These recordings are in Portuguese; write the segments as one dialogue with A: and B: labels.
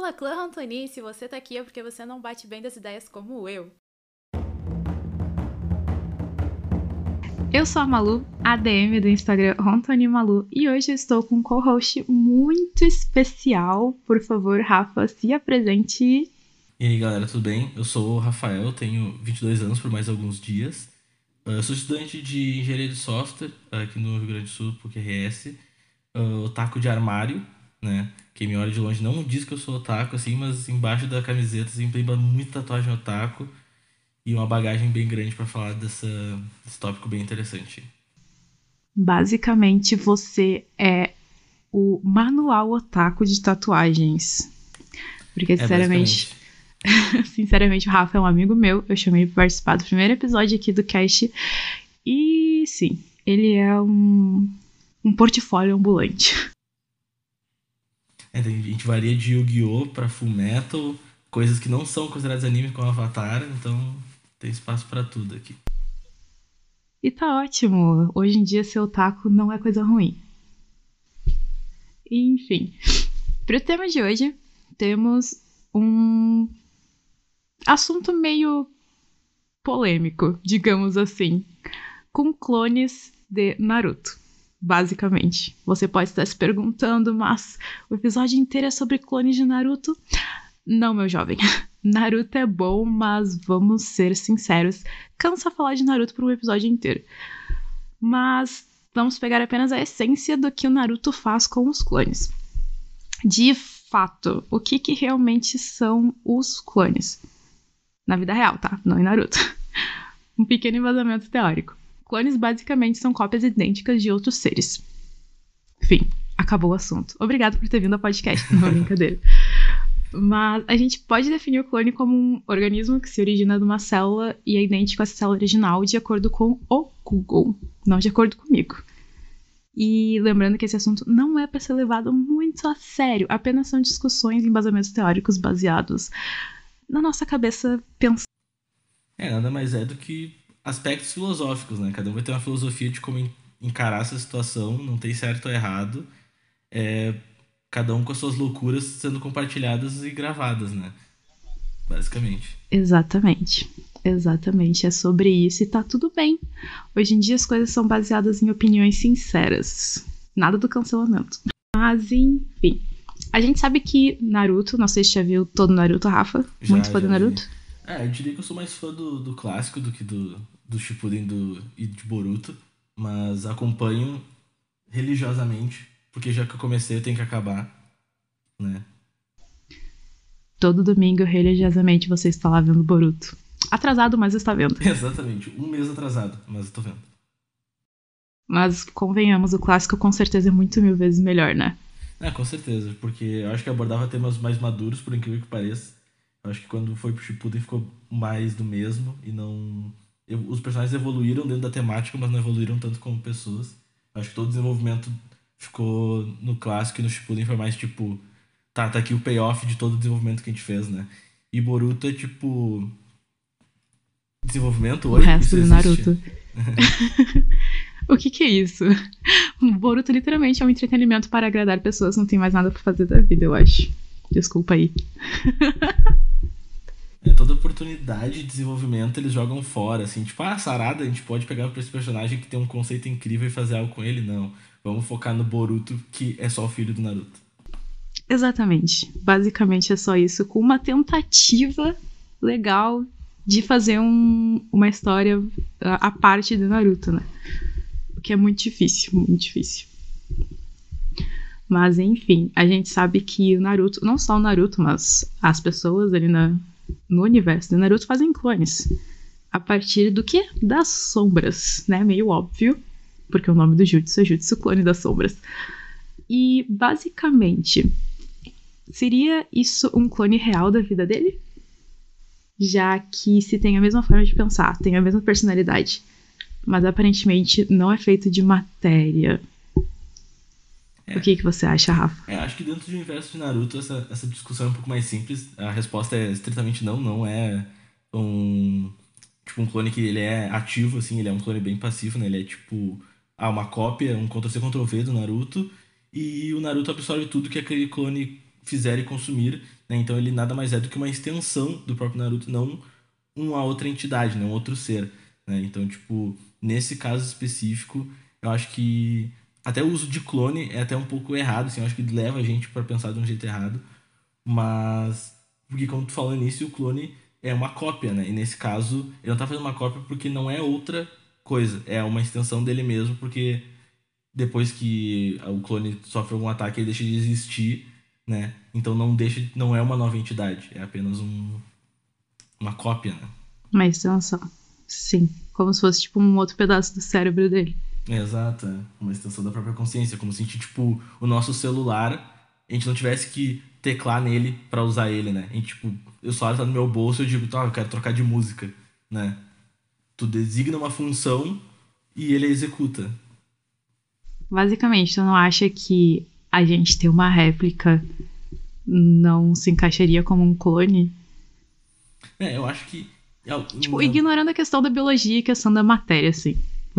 A: Fala, clã Rantoni, se você tá aqui é porque você não bate bem das ideias como eu.
B: Eu sou a Malu, ADM do Instagram RontoniMalu, e hoje eu estou com um co-host muito especial. Por favor, Rafa, se apresente.
C: E aí galera, tudo bem? Eu sou o Rafael, tenho 22 anos por mais alguns dias. Eu sou estudante de engenharia de software aqui no Rio Grande do Sul, PUC-RS. Otaku de armário, né? Quem me olha de longe não diz que eu sou otaku, assim, mas embaixo da camiseta assim, tem muita tatuagem otaku e uma bagagem bem grande pra falar desse tópico bem interessante.
B: Basicamente, você é o manual otaku de tatuagens. Porque, sinceramente, o Rafa é um amigo meu. Eu chamei ele pra participar do primeiro episódio aqui do cast. E, sim, ele é um portfólio ambulante.
C: A gente varia de Yu-Gi-Oh! Pra Fullmetal, coisas que não são consideradas anime como Avatar, então tem espaço pra tudo aqui.
B: E tá ótimo. Hoje em dia, ser otaku não é coisa ruim. Enfim, pro tema de hoje, temos um assunto meio polêmico, digamos assim, com clones de Naruto. Basicamente, você pode estar se perguntando, mas o episódio inteiro é sobre clones de Naruto? Não, meu jovem. Naruto é bom, mas vamos ser sinceros, cansa falar de Naruto por um episódio inteiro. Mas vamos pegar apenas a essência do que o Naruto faz com os clones. De fato, o que realmente são os clones? Na vida real, tá? Não em Naruto. Um pequeno embasamento teórico. Clones basicamente são cópias idênticas de outros seres. Enfim, acabou o assunto. Obrigado por ter vindo ao podcast, não é brincadeira. Mas a gente pode definir o clone como um organismo que se origina de uma célula e é idêntico a essa célula original de acordo com o Google, não de acordo comigo. E lembrando que esse assunto não é para ser levado muito a sério, apenas são discussões e embasamentos teóricos baseados na nossa cabeça pensando.
C: Nada mais é do que aspectos filosóficos, né? Cada um vai ter uma filosofia de como encarar essa situação, não tem certo ou errado. Cada um com as suas loucuras sendo compartilhadas e gravadas, né? Basicamente.
B: Exatamente, é sobre isso e tá tudo bem. Hoje em dia as coisas são baseadas em opiniões sinceras, nada do cancelamento. Mas enfim, a gente sabe que Naruto, não sei se já viu todo Naruto, Rafa? Muito fã do Naruto?
C: Eu diria que eu sou mais fã do clássico do que do Shippuden e de Boruto, mas acompanho religiosamente, porque já que eu comecei eu tenho que acabar, né?
B: Todo domingo, religiosamente, você está lá vendo Boruto. Atrasado, mas está vendo.
C: Exatamente, um mês atrasado, mas eu tô vendo.
B: Mas, convenhamos, o clássico com certeza é muito mil vezes melhor, né?
C: Com certeza, porque eu acho que abordava temas mais maduros, por incrível que pareça. Eu acho que quando foi pro Shippuden ficou mais do mesmo e não... Os personagens evoluíram dentro da temática, mas não evoluíram tanto como pessoas. Eu acho que todo o desenvolvimento ficou no clássico e no Shippuden foi mais tipo... Tá aqui o payoff de todo o desenvolvimento que a gente fez, né? E Boruto é tipo... Desenvolvimento?
B: O resto do Naruto. O que é isso? O Boruto literalmente é um entretenimento para agradar pessoas, não tem mais nada pra fazer da vida, eu acho. Desculpa aí.
C: Toda oportunidade de desenvolvimento eles jogam fora, assim, tipo, Sarada, a gente pode pegar pra esse personagem que tem um conceito incrível e fazer algo com ele, não. Vamos focar no Boruto, que é só o filho do Naruto.
B: Exatamente. Basicamente é só isso, com uma tentativa legal de fazer uma história à parte do Naruto, né? O que é muito difícil, muito difícil. Mas, enfim, a gente sabe que o Naruto, não só o Naruto, mas as pessoas ali no universo do Naruto fazem clones. A partir do quê? Das sombras, né? Meio óbvio, porque o nome do Jutsu é Jutsu Clone das Sombras. E, basicamente, seria isso um clone real da vida dele? Já que se tem a mesma forma de pensar, tem a mesma personalidade, mas aparentemente não é feito de matéria. O que você acha, Rafa?
C: Acho que dentro do universo de Naruto essa discussão é um pouco mais simples. A resposta é estritamente não é um clone que ele é ativo, assim, ele é um clone bem passivo, né? Ele é tipo uma cópia, um Ctrl-C, Ctrl-V do Naruto, e o Naruto absorve tudo que aquele clone fizer e consumir, né? Então ele nada mais é do que uma extensão do próprio Naruto, não uma outra entidade, né? Um outro ser, né? Então, tipo, nesse caso específico, eu acho que até o uso de clone é até um pouco errado, assim, eu acho que leva a gente pra pensar de um jeito errado, mas porque como tu falou no início, o clone é uma cópia, né? E nesse caso, ele não tá fazendo uma cópia porque não é outra coisa, é uma extensão dele mesmo, porque depois que o clone sofre algum ataque, ele deixa de existir, né? Então não é uma nova entidade, é apenas uma cópia, né?
B: Uma extensão. Sim. Como se fosse tipo um outro pedaço do cérebro dele.
C: Exato, é uma extensão da própria consciência, como se, tipo, o nosso celular, a gente não tivesse que teclar nele pra usar ele, né? A gente, tipo, o celular tá no meu bolso e eu digo, tá, eu quero trocar de música, né? Tu designa uma função e ele executa.
B: Basicamente, tu não acha que a gente ter uma réplica não se encaixaria como um clone?
C: Eu acho que.
B: Tipo, ignorando a questão da biologia e a questão da matéria, assim.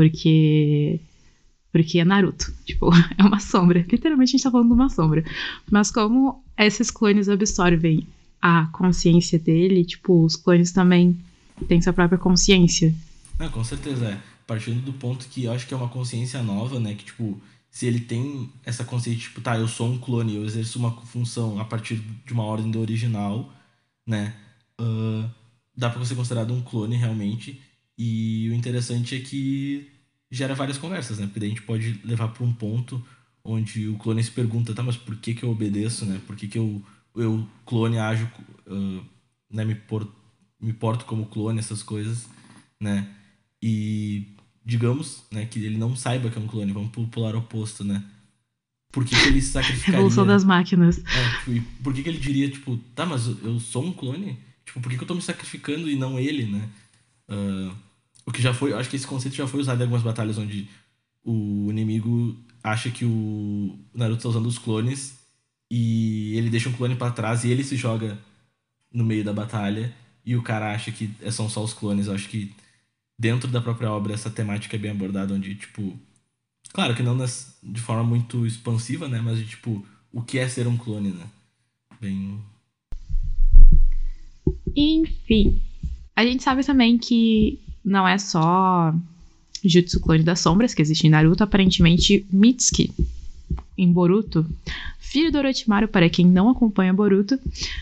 B: Porque é Naruto. Tipo, é uma sombra. Literalmente a gente tá falando de uma sombra. Mas como esses clones absorvem a consciência dele, tipo, os clones também têm sua própria consciência.
C: Não, com certeza é. Partindo do ponto que eu acho que é uma consciência nova, né? Que, tipo, se ele tem essa consciência, tipo, tá, eu sou um clone, eu exerço uma função a partir de uma ordem do original, né? Dá pra ser considerado um clone realmente. E o interessante é que gera várias conversas, né? Porque daí a gente pode levar pra um ponto onde o clone se pergunta, tá, mas por que que eu obedeço, né? Por que que eu clone, ajo, né? Me porto como clone, essas coisas, né? E digamos, né, que ele não saiba que é um clone, vamos pro polar oposto, né? Por que que ele se
B: Revolução
C: sacrificaria?
B: das máquinas.
C: Tipo, e por que que ele diria, tipo, tá, mas eu sou um clone? Tipo, por que que eu tô me sacrificando e não ele, né? O que já foi, eu acho que esse conceito já foi usado em algumas batalhas onde o inimigo acha que o Naruto tá usando os clones e ele deixa um clone pra trás e ele se joga no meio da batalha e o cara acha que são só os clones. Eu acho que dentro da própria obra essa temática é bem abordada, onde, tipo, claro que não de forma muito expansiva, né? Mas de, tipo, o que é ser um clone, né? Bem.
B: Enfim, a gente sabe também que não é só Jutsu Clone das Sombras que existe em Naruto. Aparentemente, Mitsuki, em Boruto, filho do Orochimaru, para quem não acompanha Boruto,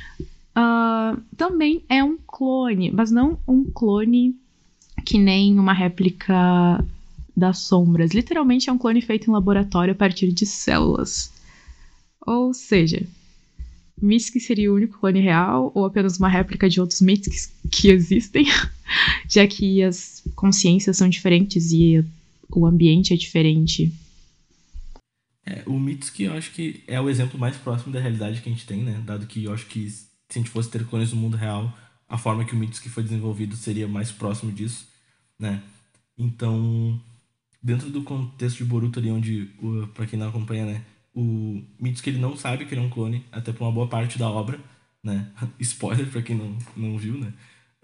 B: também é um clone, mas não um clone que nem uma réplica das sombras. Literalmente é um clone feito em laboratório a partir de células. Ou seja, Mitsuki seria o único clone real ou apenas uma réplica de outros Mitsukis que existem, já que as consciências são diferentes e o ambiente é diferente.
C: O Mitsuki eu acho que é o exemplo mais próximo da realidade que a gente tem, né? Dado que eu acho que se a gente fosse ter clones no mundo real, a forma que o Mitsuki foi desenvolvido seria mais próximo disso, né? Então, dentro do contexto de Boruto ali, onde, pra quem não acompanha, né? O Mitsuki ele não sabe que ele é um clone, até por uma boa parte da obra, né? Spoiler pra quem não viu, né?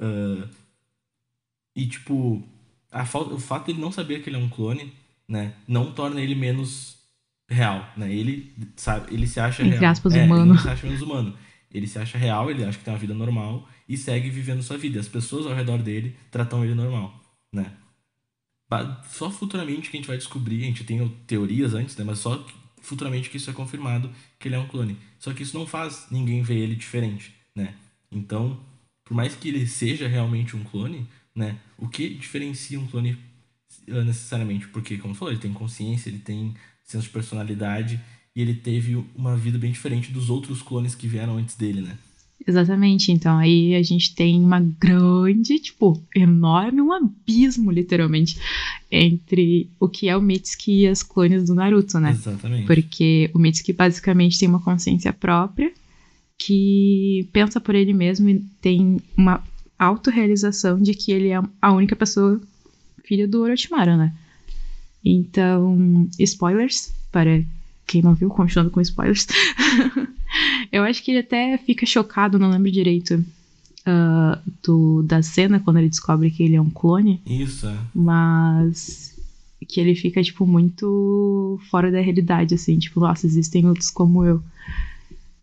C: E, tipo, o fato dele não saber que ele é um clone, né? Não torna ele menos real, né? Ele, sabe, ele se acha
B: Entre
C: real.
B: aspas,
C: Ele
B: humano.
C: não se acha menos humano. Ele se acha real, ele acha que tem uma vida normal e segue vivendo sua vida. As pessoas ao redor dele tratam ele normal, né? Só futuramente que a gente vai descobrir, a gente tem teorias antes, né? Mas só futuramente que isso é confirmado que ele é um clone. Só que isso não faz ninguém ver ele diferente, né? Então, por mais que ele seja realmente um clone, né? O que diferencia um clone necessariamente? Porque, como você falou, ele tem consciência, ele tem senso de personalidade e ele teve uma vida bem diferente dos outros clones que vieram antes dele, né?
B: Exatamente, então aí a gente tem uma grande, tipo, enorme, um abismo, literalmente, entre o que é o Mitsuki e as clones do Naruto, né?
C: Exatamente.
B: Porque o Mitsuki basicamente tem uma consciência própria, que pensa por ele mesmo e tem uma autorrealização de que ele é a única pessoa filha do Orochimaru, né? Então, spoilers, para quem não viu, continuando com spoilers. Eu acho que ele até fica chocado, não lembro direito da cena, quando ele descobre que ele é um clone.
C: Isso, é.
B: Mas que ele fica, tipo, muito fora da realidade, assim. Tipo, nossa, existem outros como eu.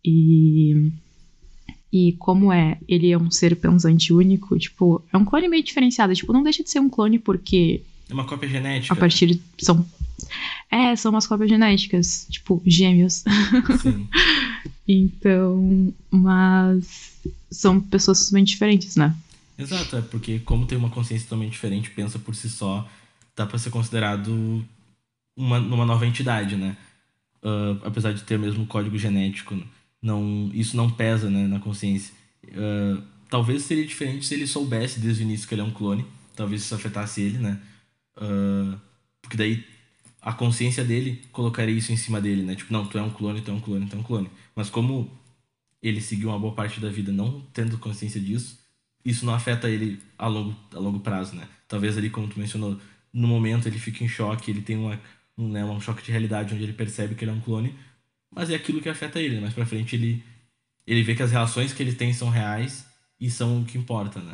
B: E como ele é um ser pensante único, tipo, é um clone meio diferenciado. Tipo, não deixa de ser um clone porque
C: É uma cópia genética.
B: a partir de... São umas cópias genéticas, tipo, gêmeos.
C: Sim.
B: Então, mas são pessoas totalmente diferentes, né?
C: Exato, é porque como tem uma consciência totalmente diferente, pensa por si só, dá pra ser considerado numa nova entidade, né? Apesar de ter o mesmo código genético, isso não pesa, né, na consciência. Talvez seria diferente se ele soubesse desde o início que ele é um clone, talvez isso afetasse ele, né? Porque daí a consciência dele colocaria isso em cima dele, né? Tipo, não, tu é um clone, tu é um clone, tu é um clone. Mas como ele seguiu uma boa parte da vida não tendo consciência disso, isso não afeta ele a longo prazo, né? Talvez ali, como tu mencionou, no momento ele fica em choque, ele tem um choque de realidade onde ele percebe que ele é um clone, mas é aquilo que afeta ele, né? Mais pra frente ele vê que as relações que ele tem são reais e são o que importa, né?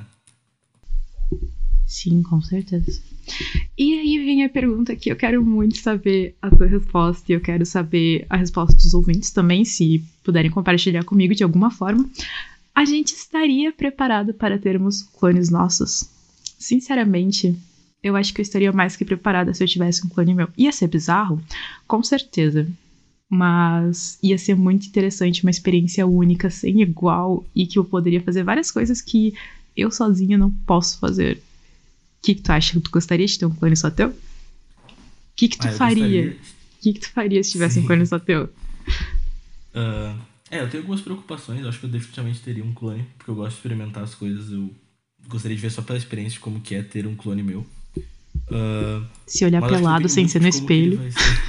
B: Sim, com certeza. E aí vem a pergunta que eu quero muito saber a tua resposta, e eu quero saber a resposta dos ouvintes também, se puderem compartilhar comigo de alguma forma. A gente estaria preparado para termos clones nossos? Sinceramente, eu acho que eu estaria mais que preparada se eu tivesse um clone meu. Ia ser bizarro? Com certeza. Mas ia ser muito interessante, uma experiência única, sem igual, e que eu poderia fazer várias coisas que eu sozinha não posso fazer. O que tu acha? Tu gostaria de ter um clone só teu? O que tu faria? O que tu faria se tivesse um clone só teu?
C: Eu tenho algumas preocupações. Eu acho que eu definitivamente teria um clone, porque eu gosto de experimentar as coisas. Eu gostaria de ver só pela experiência de como que é ter um clone meu.
B: Se olhar pelado sem ser no espelho.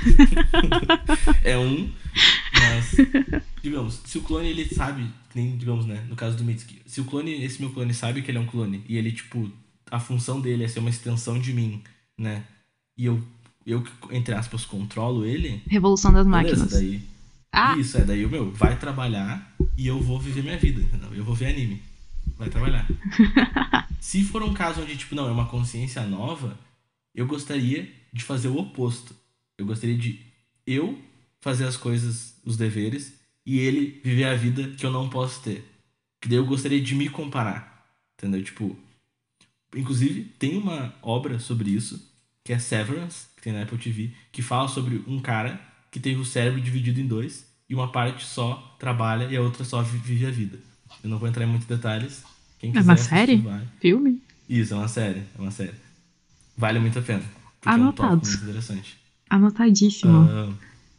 C: Mas, digamos, se o clone ele sabe, nem digamos, né, no caso do Mitsuki, se esse meu clone sabe que ele é um clone e ele, tipo, a função dele é ser uma extensão de mim, né, e eu entre aspas, controlo ele.
B: Revolução das
C: beleza,
B: máquinas.
C: Daí, isso, daí o meu vai trabalhar e eu vou viver minha vida, entendeu? Eu vou ver anime, vai trabalhar. Se for um caso onde, tipo, não, é uma consciência nova, eu gostaria de fazer o oposto. Eu gostaria de eu fazer as coisas, os deveres, e ele viver a vida que eu não posso ter. Que daí eu gostaria de me comparar. Entendeu? Tipo, inclusive, tem uma obra sobre isso, que é Severance, que tem na Apple TV, que fala sobre um cara que teve o cérebro dividido em dois, e uma parte só trabalha e a outra só vive a vida. Eu não vou entrar em muitos detalhes. Quem quiser
B: é uma
C: assistir,
B: série?
C: vai.
B: Filme?
C: Isso, é uma série. Vale muito a pena. Porque
B: Anotado.
C: é um tópico muito interessante.
B: Anotadíssimo.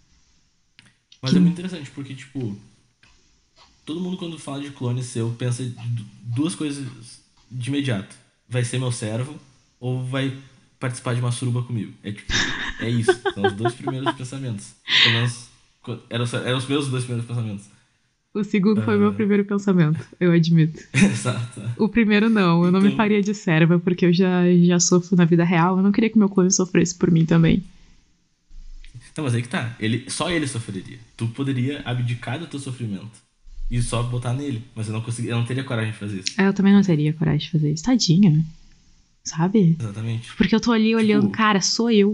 C: Mas é muito interessante, porque, tipo, todo mundo quando fala de clone seu pensa duas coisas de imediato. Vai ser meu servo ou vai participar de uma suruba comigo. É isso. São os dois primeiros pensamentos. Pelo menos eram os meus dois primeiros pensamentos.
B: O segundo foi o meu primeiro pensamento, eu admito.
C: Exato.
B: O primeiro não, eu não me faria de serva, porque eu já sofro na vida real, eu não queria que meu clone sofresse por mim também.
C: Não, mas aí que tá, só ele sofreria. Tu poderia abdicar do teu sofrimento e só botar nele, mas eu não teria coragem de fazer isso.
B: Eu também não teria coragem de fazer isso, tadinha, sabe?
C: Exatamente.
B: Porque eu tô ali olhando, cara, sou eu.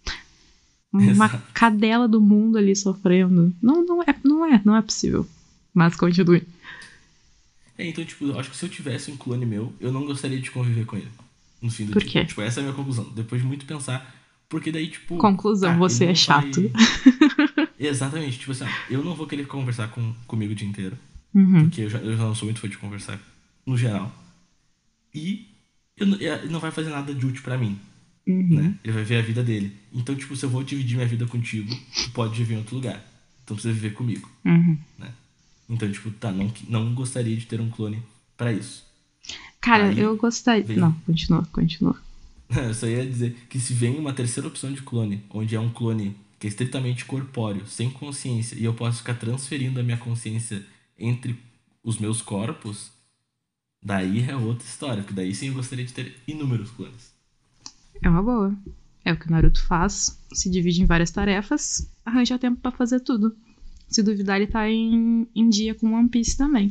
B: Uma cadela do mundo ali sofrendo. Não é possível. Mas continue.
C: Então, tipo, eu acho que se eu tivesse um clone meu, eu não gostaria de conviver com ele. No fim do
B: Por
C: dia.
B: quê?
C: Tipo, essa é a minha conclusão. Depois de muito pensar, porque daí, tipo...
B: Conclusão, você é chato.
C: Exatamente. Tipo assim, eu não vou querer conversar comigo o dia inteiro.
B: Uhum.
C: Porque eu já não sou muito fã de conversar, no geral. E ele não vai fazer nada de útil pra mim.
B: Uhum.
C: Né? Ele vai ver a vida dele. Então, tipo, se eu vou dividir minha vida contigo, tu pode viver em outro lugar. Então precisa viver comigo.
B: Uhum.
C: Né? Então, tipo, não gostaria de ter um clone pra isso.
B: Cara, eu gostaria... Não, continua.
C: Eu só ia dizer que se vem uma terceira opção de clone, onde é um clone que é estritamente corpóreo, sem consciência, e eu posso ficar transferindo a minha consciência entre os meus corpos, daí é outra história, porque daí sim eu gostaria de ter inúmeros clones.
B: É uma boa. É o que o Naruto faz, se divide em várias tarefas, arranja tempo pra fazer tudo. Se duvidar, ele tá em dia com One Piece também.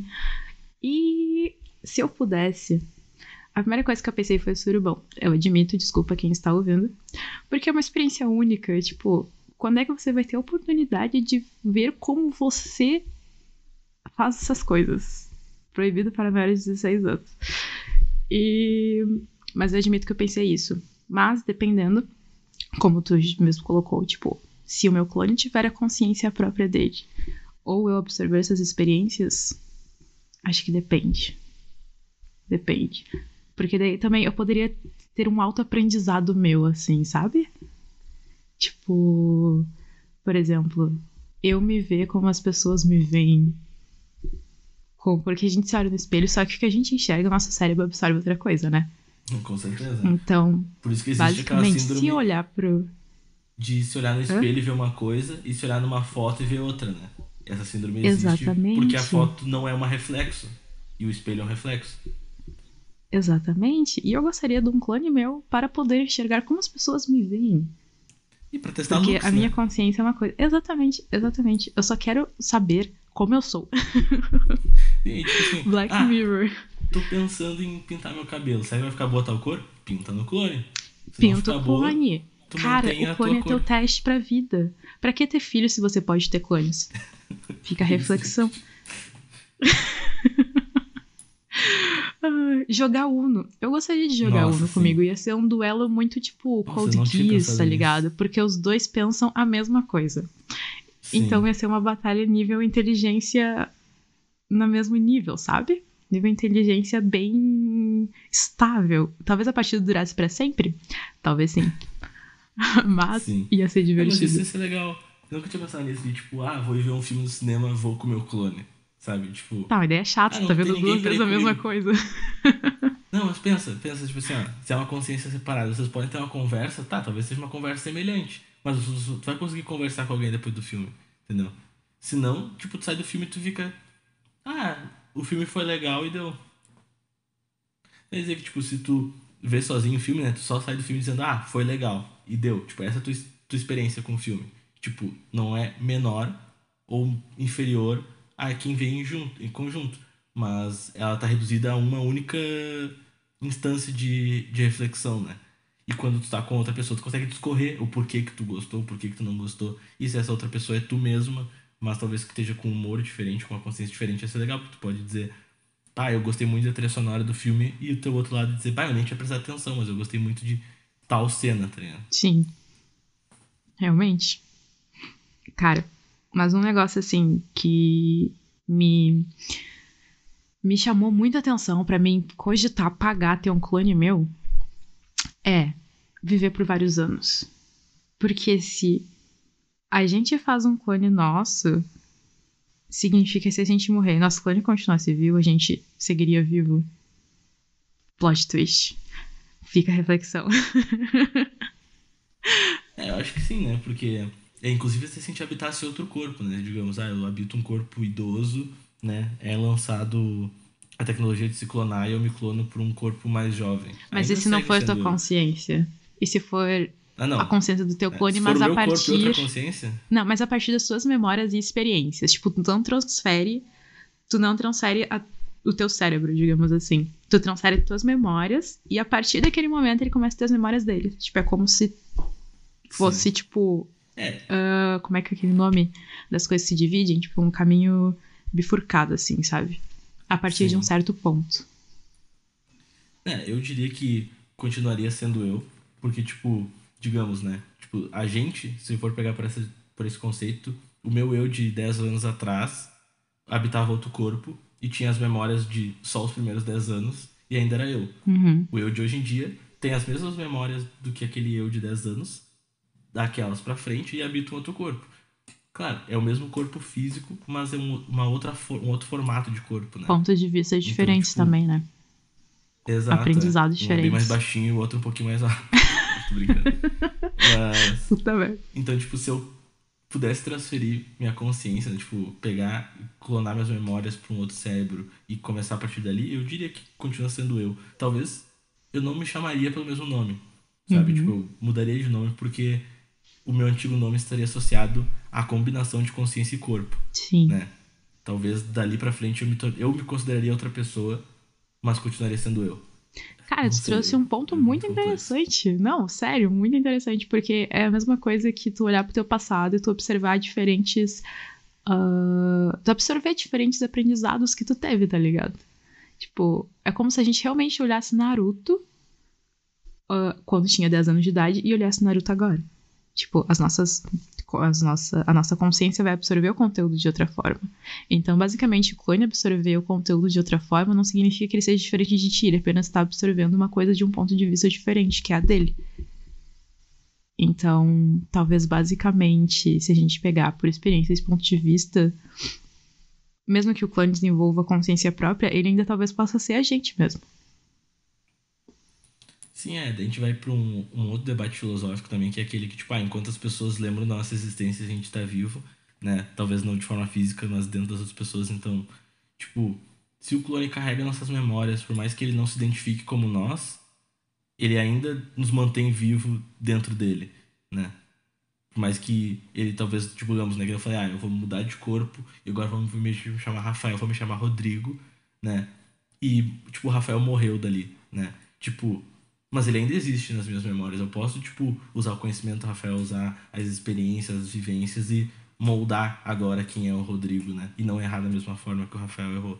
B: E se eu pudesse... A primeira coisa que eu pensei foi surubão. Eu admito, desculpa quem está ouvindo. Porque é uma experiência única. Tipo, quando é que você vai ter a oportunidade de ver como você faça essas coisas. Proibido para maiores de 16 anos. Mas eu admito que eu pensei isso. Mas, dependendo, como tu mesmo colocou, tipo, se o meu clone tiver a consciência própria dele, ou eu absorver essas experiências, acho que depende. Depende. Porque daí também eu poderia ter um autoaprendizado meu, assim, sabe? Tipo, por exemplo, eu me ver como as pessoas me veem. Porque a gente se olha no espelho, só que o que a gente enxerga, o nosso cérebro absorve outra coisa, né?
C: Com certeza.
B: Então,
C: Por isso que existe aquela
B: basicamente,
C: síndrome
B: se olhar pro...
C: de se olhar no espelho e ver uma coisa e se olhar numa foto e ver outra, né? Essa síndrome existe
B: Exatamente.
C: porque a foto não é um reflexo e o espelho é um reflexo.
B: Exatamente. E eu gostaria de um clone meu para poder enxergar como as pessoas me veem.
C: E pra testar
B: Porque
C: looks,
B: a minha
C: né?
B: consciência é uma coisa... Exatamente. Eu só quero saber como eu sou.
C: E tipo assim,
B: Black Mirror.
C: tô pensando em pintar meu cabelo. Será que vai ficar boa tal cor? Pinta no clone. Se não
B: Pinta
C: ficar
B: o
C: boa,
B: clone.
C: tu
B: Cara,
C: mantém
B: o
C: a
B: clone
C: tua
B: é teu
C: cor.
B: teste pra vida. Pra que ter filho se você pode ter clones? Fica a reflexão. Jogar Uno. Eu gostaria de jogar
C: Nossa,
B: Uno
C: sim.
B: comigo. Ia ser um duelo muito tipo
C: Nossa,
B: Cold
C: eu não tinha
B: Geass,
C: pensado
B: tá
C: nisso.
B: ligado? Porque os dois pensam a mesma coisa.
C: Sim.
B: Então ia ser uma batalha nível inteligência no mesmo nível, sabe? Nível inteligência bem estável. Talvez a partida durasse pra sempre. Talvez sim. Mas
C: Sim.
B: ia ser
C: Mas
B: divertido.
C: isso ia ser legal. Eu nunca tinha pensado nisso de tipo, vou ver um filme no cinema, vou com o meu clone. Sabe? Tipo,
B: Tá, uma ideia chata,
C: não
B: tá
C: tem
B: vendo
C: ninguém
B: duas
C: pra ir
B: vezes a mesma
C: comigo.
B: coisa.
C: Não, mas pensa, tipo assim, se é uma consciência separada, vocês podem ter uma conversa, tá, talvez seja uma conversa semelhante, mas tu vai conseguir conversar com alguém depois do filme, entendeu? Se não, tipo, tu sai do filme e tu fica, o filme foi legal e deu. Quer dizer que, tipo, se tu vê sozinho o filme, né, tu só sai do filme dizendo, foi legal e deu. Tipo, essa é a tua experiência com o filme. Tipo, não é menor ou inferior a quem vê em conjunto, mas ela tá reduzida a uma única instância de reflexão, né? E quando tu tá com outra pessoa, tu consegue discorrer o porquê que tu gostou, o porquê que tu não gostou. E se essa outra pessoa é tu mesma, mas talvez que esteja com um humor diferente, com uma consciência diferente, ia ser legal, porque tu pode dizer, eu gostei muito da trilha sonora do filme, e o teu outro lado dizer, eu nem tinha prestado atenção, mas eu gostei muito de tal cena, tá ligado?
B: Sim. Realmente. Cara, mas um negócio assim que me chamou muita atenção pra mim cogitar pagar ter um clone meu é viver por vários anos. Porque se a gente faz um clone nosso, significa que se a gente morrer e nosso clone continuasse vivo, a gente seguiria vivo. Plot twist. Fica a reflexão.
C: Eu acho que sim, né? Porque inclusive se a gente habitasse outro corpo, né? Digamos, eu habito um corpo idoso, né? É lançado a tecnologia de se clonar e eu me clono por um corpo mais jovem.
B: Mas
C: Ainda
B: e se não
C: segue
B: for tua
C: sendo eu.
B: consciência? E se for
C: Não.
B: a consciência do teu clone,
C: Se for
B: mas
C: o
B: a
C: meu corpo e outra
B: partir...
C: consciência...
B: Não, mas a partir das suas memórias e experiências. Tipo, tu não transfere o teu cérebro, digamos assim. Tu transfere tuas memórias e a partir daquele momento ele começa a ter as memórias dele. Tipo, é como se fosse,
C: Sim.
B: tipo... como é que é aquele nome das coisas se dividem? Tipo, um caminho bifurcado, assim, sabe? A partir
C: Sim.
B: de um certo ponto.
C: Eu diria que continuaria sendo eu, porque, tipo, digamos, né? Tipo, a gente, se for pegar por esse conceito, o meu eu de 10 anos atrás habitava outro corpo e tinha as memórias de só os primeiros 10 anos e ainda era eu.
B: Uhum.
C: O eu de hoje em dia tem as mesmas memórias do que aquele eu de 10 anos, daquelas pra frente, e habita um outro corpo. Claro, é o mesmo corpo físico, mas é um outro formato de corpo, né?
B: Pontos de vista diferentes
C: tipo,
B: também, né?
C: Exato.
B: Aprendizados
C: Um é bem mais
B: diferentes.
C: baixinho e o outro um pouquinho mais alto. Tô brincando. Mas...
B: Puta merda.
C: Então, tipo, se eu pudesse transferir minha consciência, né? Tipo, pegar e clonar minhas memórias pra um outro cérebro e começar a partir dali, eu diria que continua sendo eu. Talvez eu não me chamaria pelo mesmo nome, sabe? Tipo, eu mudaria de nome porque o meu antigo nome estaria associado à combinação de consciência e corpo.
B: Sim.
C: Né? Talvez dali pra frente eu me consideraria outra pessoa, mas continuaria sendo eu.
B: Cara, tu trouxe um ponto muito interessante. Não, sério, muito interessante, porque é a mesma coisa que tu olhar pro teu passado e tu observar diferentes tu absorver diferentes aprendizados que tu teve, tá ligado? Tipo, é como se a gente realmente olhasse Naruto quando tinha 10 anos de idade e olhasse Naruto agora. Tipo, a nossa consciência vai absorver o conteúdo de outra forma. Então, basicamente, o clone absorver o conteúdo de outra forma não significa que ele seja diferente de ti, ele apenas está absorvendo uma coisa de um ponto de vista diferente, que é a dele. Então, talvez, basicamente, se a gente pegar por experiência esse ponto de vista, mesmo que o clone desenvolva consciência própria, ele ainda talvez possa ser a gente mesmo.
C: Sim, daí a gente vai pra um outro debate filosófico também, que é aquele que, tipo, enquanto as pessoas lembram da nossa existência, a gente tá vivo, né? Talvez não de forma física, mas dentro das outras pessoas. Então, tipo, se o clone carrega nossas memórias, por mais que ele não se identifique como nós, ele ainda nos mantém vivo dentro dele, né? Por mais que ele talvez, tipo, digamos, né? Que eu falei, eu vou mudar de corpo e agora vou me chamar Rafael, vou me chamar Rodrigo, né? E, tipo, o Rafael morreu dali, né? Tipo, mas ele ainda existe nas minhas memórias. Eu posso, tipo, usar o conhecimento do Rafael, usar as experiências, as vivências e moldar agora quem é o Rodrigo, né? E não errar da mesma forma que o Rafael errou.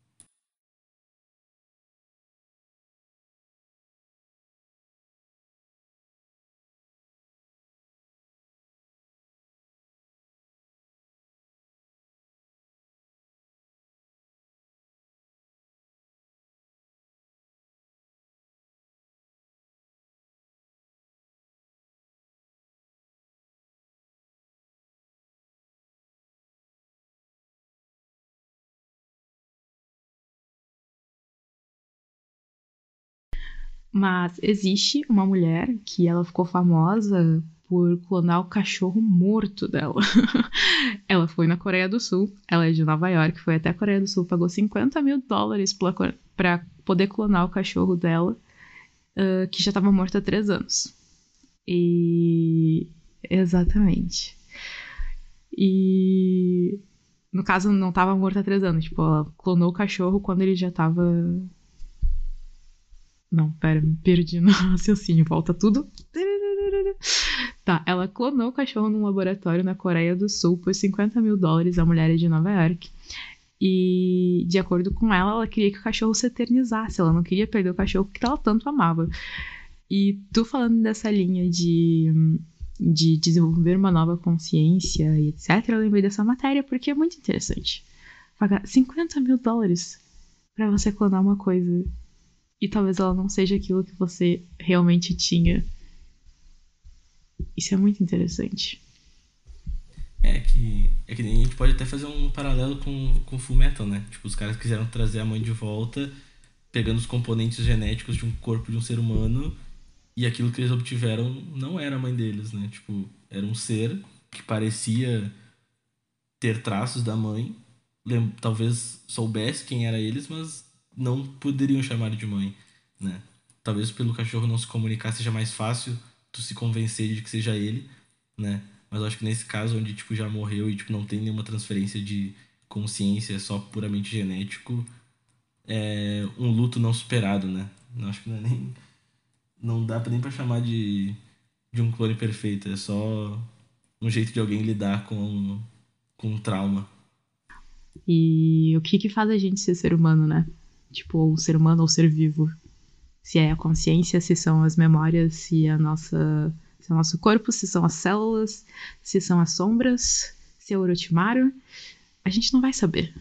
B: Mas existe uma mulher que ela ficou famosa por clonar o cachorro morto dela. Ela foi na Coreia do Sul, ela é de Nova York, foi até a Coreia do Sul, pagou $50.000 pra poder clonar o cachorro dela, que já tava morto há 3 anos. E... Exatamente. E... No caso, não tava morto há 3 anos. Tipo, ela clonou o cachorro quando ele já tava... Não, pera, me perdi no raciocínio. Volta tudo. Tá, ela clonou o cachorro num laboratório na Coreia do Sul por $50.000. A mulher é de Nova York. E, de acordo com ela, ela queria que o cachorro se eternizasse. Ela não queria perder o cachorro que ela tanto amava. E tu falando dessa linha de desenvolver uma nova consciência e etc., eu lembrei dessa matéria porque é muito interessante. Pagar $50.000 pra você clonar uma coisa e talvez ela não seja aquilo que você realmente tinha. Isso é muito interessante.
C: É que a gente pode até fazer um paralelo com Fullmetal, né? Tipo, os caras quiseram trazer a mãe de volta, pegando os componentes genéticos de um corpo de um ser humano, e aquilo que eles obtiveram não era a mãe deles, né? Tipo, era um ser que parecia ter traços da mãe, talvez soubesse quem era eles, mas não poderiam chamar de mãe, né? Talvez pelo cachorro não se comunicar seja mais fácil tu se convencer de que seja ele, né? Mas eu acho que nesse caso onde tipo já morreu e tipo não tem nenhuma transferência de consciência, é só puramente genético, é um luto não superado, né? Não acho que não dá nem pra chamar de um clone perfeito, é só um jeito de alguém lidar com um trauma.
B: E o que faz a gente ser ser humano, né? Tipo, um ser humano ou ser vivo. Se é a consciência, se são as memórias, se é o nosso corpo, se são as células, se são as sombras, se é o Orochimaru. A gente não vai saber.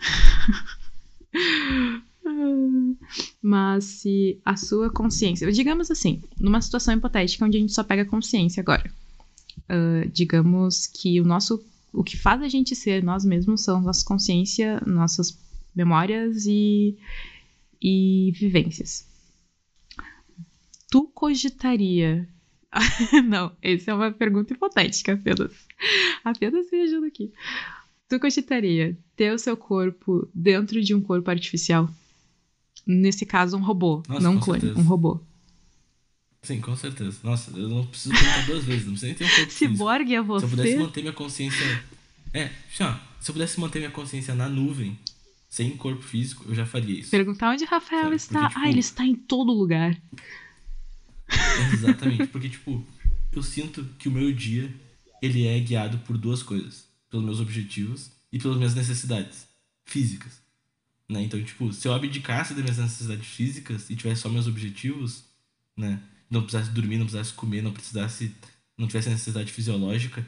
B: Mas se a sua consciência... Digamos assim, numa situação hipotética onde a gente só pega consciência agora. Digamos que o que faz a gente ser nós mesmos são nossa consciência, nossas memórias e vivências. Tu cogitaria... Não, essa é uma pergunta hipotética apenas. Apenas viajando aqui. Tu cogitaria ter o seu corpo dentro de um corpo artificial? Nesse caso, um robô.
C: Nossa,
B: não um
C: com
B: clone,
C: certeza.
B: um robô.
C: Sim, com certeza. Nossa, eu não preciso perguntar 2 vezes, não precisa nem ter um corpo físico.
B: Ciborgue é
C: Se eu pudesse
B: você?
C: manter minha consciência. Se eu pudesse manter minha consciência na nuvem, sem corpo físico, eu já faria isso.
B: Perguntar onde Rafael
C: Sabe?
B: está.
C: Porque, tipo,
B: Ele está em todo lugar.
C: exatamente. Porque, tipo, eu sinto que o meu dia, ele é guiado por 2 coisas. Pelos meus objetivos e pelas minhas necessidades físicas, né? Então, tipo, se eu abdicasse das minhas necessidades físicas e tivesse só meus objetivos, né? Não precisasse dormir, não precisasse comer, não tivesse necessidade fisiológica,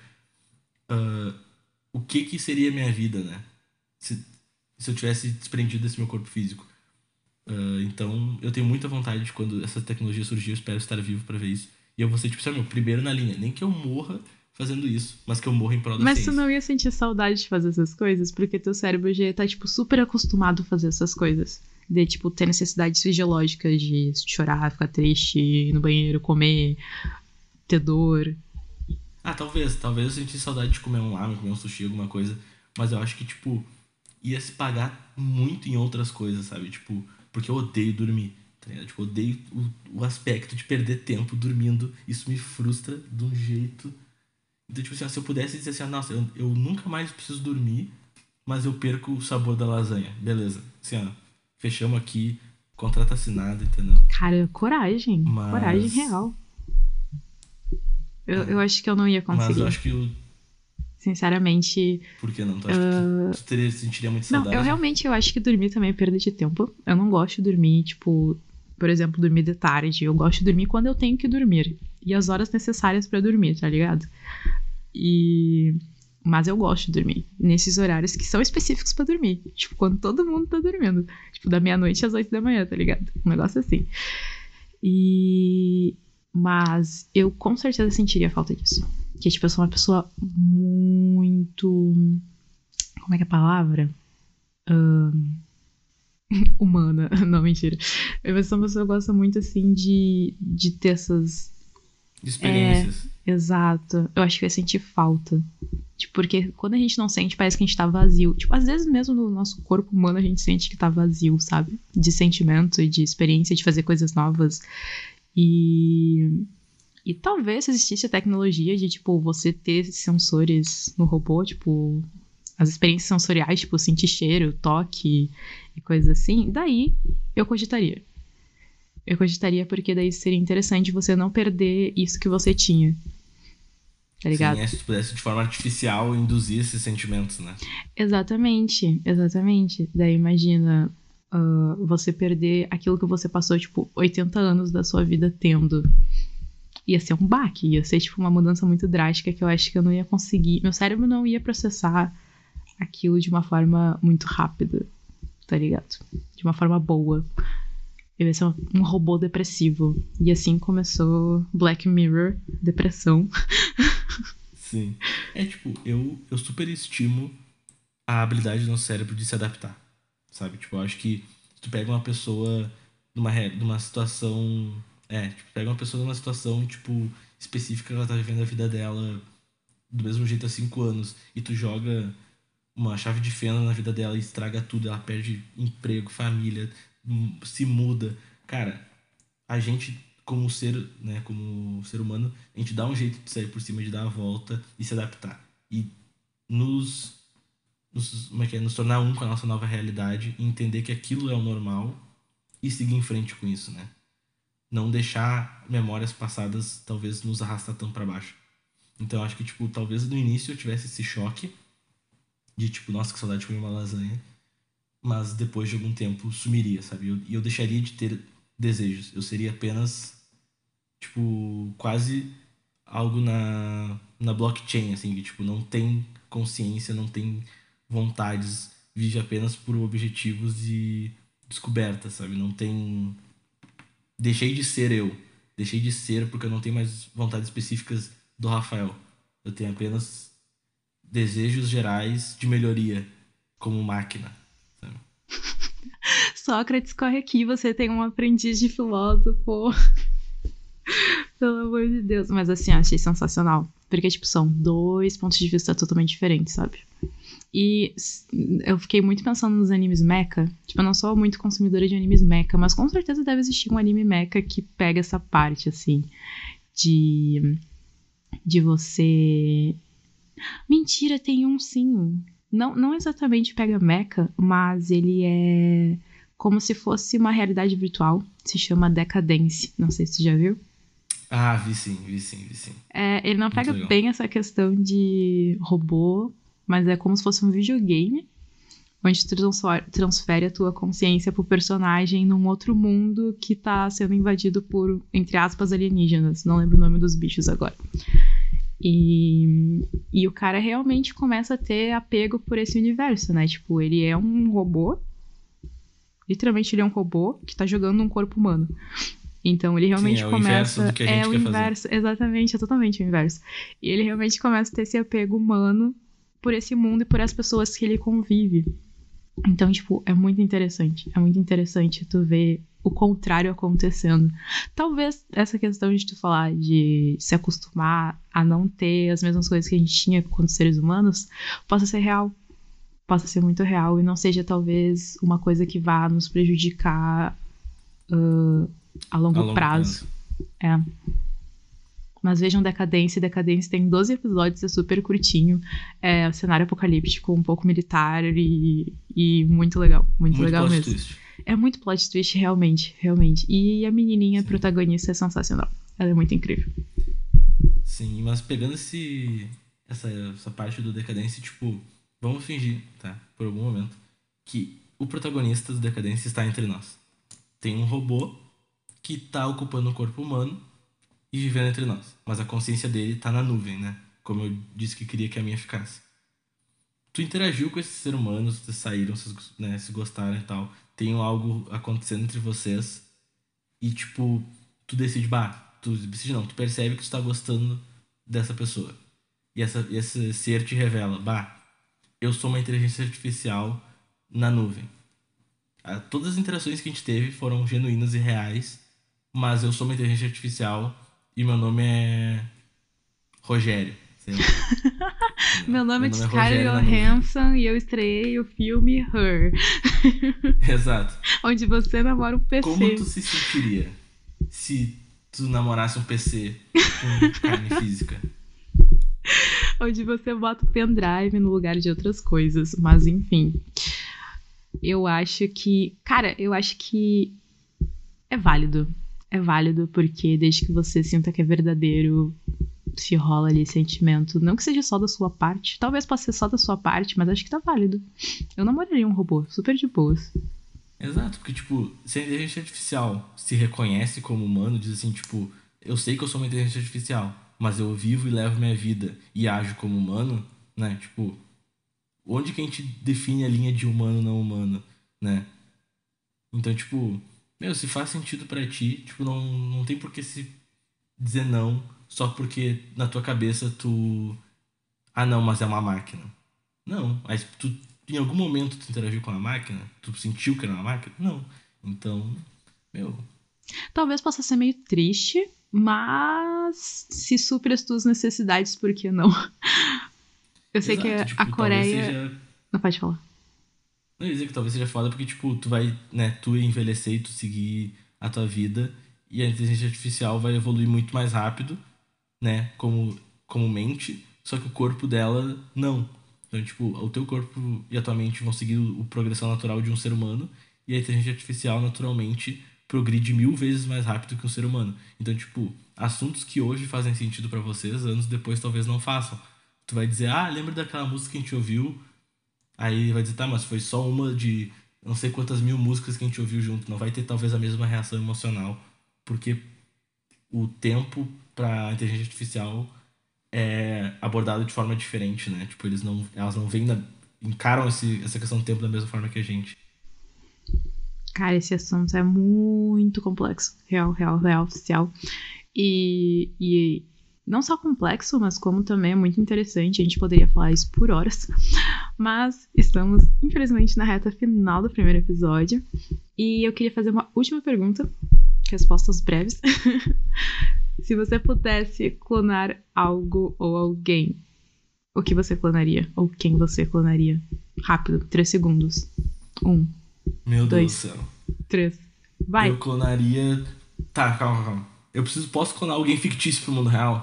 C: o que seria a minha vida, né? Se eu tivesse desprendido desse meu corpo físico. Então, eu tenho muita vontade de quando essa tecnologia surgir, eu espero estar vivo pra ver isso. E eu vou ser, tipo, sabe, meu primeiro na linha. Nem que eu morra fazendo isso, mas que eu morra em prol da
B: Mas tu
C: ciência.
B: não ia sentir saudade de fazer essas coisas? Porque teu cérebro já tá, tipo, super acostumado a fazer essas coisas. De, tipo, ter necessidades fisiológicas de chorar, ficar triste, ir no banheiro, comer, ter dor.
C: Ah, talvez eu sentisse saudade de comer um ramen, comer um sushi, alguma coisa. Mas eu acho que, tipo, ia se pagar muito em outras coisas, sabe? Tipo, porque eu odeio dormir. Tá ligado? Tipo, eu odeio o aspecto de perder tempo dormindo. Isso me frustra de um jeito. Então, tipo assim, ó, se eu pudesse dizer assim, ó, nossa, eu nunca mais preciso dormir, mas eu perco o sabor da lasanha. Beleza. Assim, ó, fechamos aqui, contrato assinado, entendeu?
B: Cara, coragem. Coragem
C: Mas.
B: real. Eu acho que eu não ia
C: Mas eu
B: conseguir.
C: acho que o.
B: Sinceramente.
C: Por que não? Tu acha que tu sentiria muita
B: Não,
C: saudade?
B: eu acho que dormir também é perda de tempo. Eu não gosto de dormir, tipo, por exemplo, dormir de tarde. Eu gosto de dormir quando eu tenho que dormir. E as horas necessárias pra dormir, tá ligado? Mas eu gosto de dormir nesses horários que são específicos pra dormir. Tipo, quando todo mundo tá dormindo. Tipo, da meia-noite às 8 da manhã, tá ligado? Um negócio assim. Mas eu com certeza sentiria falta disso. Porque, tipo, eu sou uma pessoa muito. Como é que é a palavra? Humana. Não, mentira. Eu sou uma pessoa que gosta muito, assim, de ter essas.
C: De experiências.
B: Exato. Eu acho que eu ia sentir falta. Tipo, porque quando a gente não sente, parece que a gente tá vazio. Tipo, às vezes mesmo no nosso corpo humano a gente sente que tá vazio, sabe? De sentimento e de experiência, de fazer coisas novas. E talvez existisse a tecnologia de, tipo, você ter sensores no robô, tipo, as experiências sensoriais, tipo, sentir cheiro, toque e coisas assim, daí eu cogitaria. Eu cogitaria porque daí seria interessante você não perder isso que você tinha. Tá ligado?
C: Sim, se tu pudesse de forma artificial induzir esses sentimentos, né?
B: Exatamente, exatamente. Daí imagina você perder aquilo que você passou, tipo, 80 anos da sua vida tendo. Ia ser um baque, ia ser, tipo, uma mudança muito drástica que eu acho que eu não ia conseguir. Meu cérebro não ia processar aquilo de uma forma muito rápida, tá ligado? De uma forma boa. Eu ia ser um robô depressivo. E assim começou Black Mirror, depressão.
C: Sim. É tipo, eu super estimo a habilidade do nosso cérebro de se adaptar, sabe? Tipo, eu acho que se tu pega uma pessoa numa situação. Tipo, pega uma pessoa numa situação, tipo, específica que ela tá vivendo a vida dela do mesmo jeito há 5 anos e tu joga uma chave de fenda na vida dela e estraga tudo, ela perde emprego, família, se muda. Cara, a gente, como ser, né, como ser humano, a gente dá um jeito de sair por cima, de dar a volta e se adaptar. E como é que é? Nos tornar um com a nossa nova realidade e entender que aquilo é o normal e seguir em frente com isso, né? Não deixar memórias passadas talvez nos arrastar tão para baixo. Então eu acho que, tipo, talvez no início eu tivesse esse choque de, tipo, nossa, que saudade de comer uma lasanha. Mas depois de algum tempo sumiria, sabe? E eu deixaria de ter desejos. Eu seria apenas, tipo, quase algo na blockchain, assim, que, tipo, não tem consciência, não tem vontades, vive apenas por objetivos e descoberta, sabe? Não tem. Deixei de ser eu. Deixei de ser porque eu não tenho mais vontades específicas do Rafael. Eu tenho apenas desejos gerais de melhoria como máquina, sabe?
B: Sócrates, corre aqui, você tem um aprendiz de filósofo. Pelo amor de Deus. Mas assim, achei sensacional. Porque, tipo, são dois pontos de vista totalmente diferentes, sabe? E eu fiquei muito pensando nos animes mecha. Tipo, eu não sou muito consumidora de animes mecha, mas com certeza deve existir um anime mecha que pega essa parte, assim, de você. Mentira, tem um sim. Não exatamente pega mecha, mas ele é como se fosse uma realidade virtual. Se chama Decadence. Não sei se você já viu.
C: Vi sim, vi sim, vi sim.
B: Ele não
C: Muito
B: pega
C: legal.
B: bem essa questão de robô, mas é como se fosse um videogame, onde tu transfere a tua consciência pro personagem num outro mundo que tá sendo invadido por, entre aspas, alienígenas. Não lembro o nome dos bichos agora. E o cara realmente começa a ter apego por esse universo, né? Tipo, ele é um robô. Literalmente ele é um robô que tá jogando um corpo humano. Então ele realmente
C: Sim,
B: começa...
C: o inverso do que a gente
B: o
C: quer
B: inverso,
C: fazer.
B: exatamente, é totalmente o inverso. E ele realmente começa a ter esse apego humano por esse mundo e por as pessoas que ele convive. Então, tipo, é muito interessante. É muito interessante tu ver o contrário acontecendo. Talvez essa questão de tu falar de se acostumar a não ter as mesmas coisas que a gente tinha quando seres humanos possa ser real. Possa ser muito real e não seja talvez uma coisa que vá nos prejudicar a longo prazo. É. Mas vejam Decadência. Decadência tem 12 episódios, é super curtinho. É cenário apocalíptico, um pouco militar e muito legal. Muito legal
C: plot
B: mesmo.
C: twist.
B: É muito plot twist, realmente. E a menininha protagonista é sensacional. Ela é muito incrível.
C: Sim, mas pegando essa parte do Decadência, tipo, vamos fingir, tá? Por algum momento, que o protagonista do Decadência está entre nós. Tem um robô que tá ocupando um corpo humano e vivendo entre nós. Mas a consciência dele tá na nuvem, né? Como eu disse que queria que a minha ficasse. Tu interagiu com esses seres humanos, vocês saíram, vocês, né, se gostaram e tal. Tem algo acontecendo entre vocês. E, tipo, tu decide, tu percebe que tu tá gostando dessa pessoa. E esse ser te revela, eu sou uma inteligência artificial na nuvem. Todas as interações que a gente teve foram genuínas e reais, mas eu sou uma inteligência artificial e meu nome é Rogério. Sei lá.
B: Meu nome é
C: Rogério
B: Scarlett Johansson e eu estreiei o filme Her.
C: Exato.
B: Onde você namora um PC.
C: Como tu se sentiria se tu namorasse um PC com carne física?
B: Onde você bota o pendrive no lugar de outras coisas. Mas enfim. Eu acho que é válido. É válido porque desde que você sinta que é verdadeiro, se rola ali sentimento. Não que seja só da sua parte. Talvez possa ser só da sua parte, mas acho que tá válido. Eu namoraria um robô, super de boas.
C: Exato, porque, tipo, se a inteligência artificial se reconhece como humano, diz assim, tipo, eu sei que eu sou uma inteligência artificial, mas eu vivo e levo minha vida e ajo como humano, né? Tipo, onde que a gente define a linha de humano não humano, né? Então, tipo, se faz sentido pra ti, tipo, não tem por que se dizer não só porque na tua cabeça tu... não, mas é uma máquina. Não, mas tu, em algum momento tu interagiu com a máquina? Tu sentiu que era uma máquina? Não. Então,
B: Talvez possa ser meio triste, mas se supre as tuas necessidades, por que não? Eu sei que
C: tipo,
B: a Coreia... Não pode falar.
C: Não ia dizer que talvez seja foda porque, tipo, tu vai, né, tu envelhecer e tu seguir a tua vida e a inteligência artificial vai evoluir muito mais rápido, né, como mente, só que o corpo dela não. Então, tipo, o teu corpo e a tua mente vão seguir a progressão natural de um ser humano e a inteligência artificial, naturalmente, progride 1000 vezes mais rápido que um ser humano. Então, tipo, assuntos que hoje fazem sentido pra vocês, anos depois talvez não façam. Tu vai dizer, lembra daquela música que a gente ouviu? Aí vai dizer, mas foi só uma de não sei quantas 1000 músicas que a gente ouviu junto. Não vai ter talvez a mesma reação emocional, porque o tempo pra inteligência artificial é abordado de forma diferente, né? Tipo, elas não encaram essa questão do tempo da mesma forma que a gente.
B: Cara, esse assunto é muito complexo. Real, oficial. E não só complexo, mas como também é muito interessante. A gente poderia falar isso por horas. Mas estamos, infelizmente, na reta final do primeiro episódio. E eu queria fazer uma última pergunta. Respostas breves. Se você pudesse clonar algo ou alguém, o que você clonaria? Ou quem você clonaria? Rápido, 3 segundos. 1,
C: Meu
B: 2,
C: Deus do céu.
B: 3. Vai.
C: Eu clonaria... Tá, calma. Posso clonar alguém fictício pro mundo real?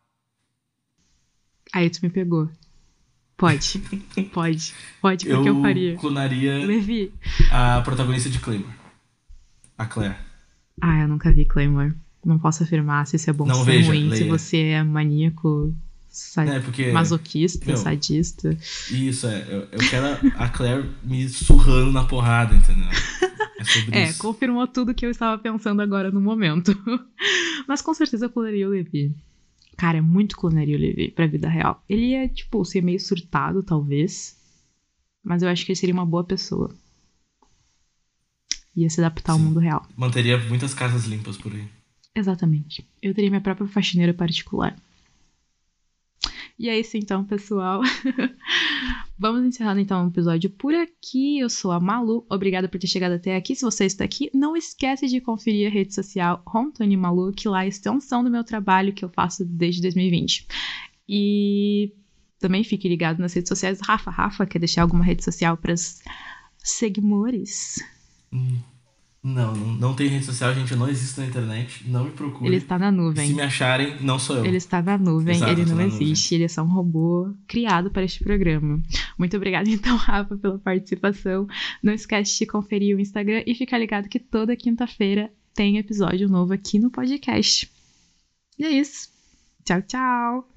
B: Aí tu me pegou. Pode, porque eu faria.
C: Eu clonaria
B: Levi.
C: a protagonista de Claymore. A Claire.
B: Eu nunca vi Claymore. Não posso afirmar se isso é bom ou se é ruim.
C: leia.
B: Se você é maníaco,
C: Porque,
B: masoquista, sadista.
C: Isso, eu quero a Claire me surrando na porrada, entendeu? É sobre isso.
B: Confirmou tudo que eu estava pensando agora no momento. Mas com certeza eu clonaria o Levi. Cara, é muito clonaria o Levi pra vida real. Ele ia, ser meio surtado, talvez. Mas eu acho que ele seria uma boa pessoa. Ia se adaptar ao mundo real.
C: Manteria muitas casas limpas por aí.
B: Exatamente. Eu teria minha própria faxineira particular. E é isso então, pessoal. Vamos encerrando então o episódio por aqui. Eu sou a Malu. Obrigada por ter chegado até aqui. Se você está aqui, não esquece de conferir a rede social Rontoni Malu, que lá é a extensão do meu trabalho que eu faço desde 2020. E também fique ligado nas redes sociais do Rafa. Rafa, quer deixar alguma rede social para os seguidores?
C: Não tem rede social, gente. Eu não existo na internet. Não me procure.
B: Ele está na nuvem.
C: Se me acharem, não sou eu.
B: Ele está na nuvem.
C: Exato,
B: ele não existe.
C: Nuvem.
B: Ele é só um robô criado para este programa. Muito obrigada, então, Rafa, pela participação. Não esquece de conferir o Instagram e ficar ligado que toda quinta-feira tem episódio novo aqui no podcast. E é isso. Tchau, tchau.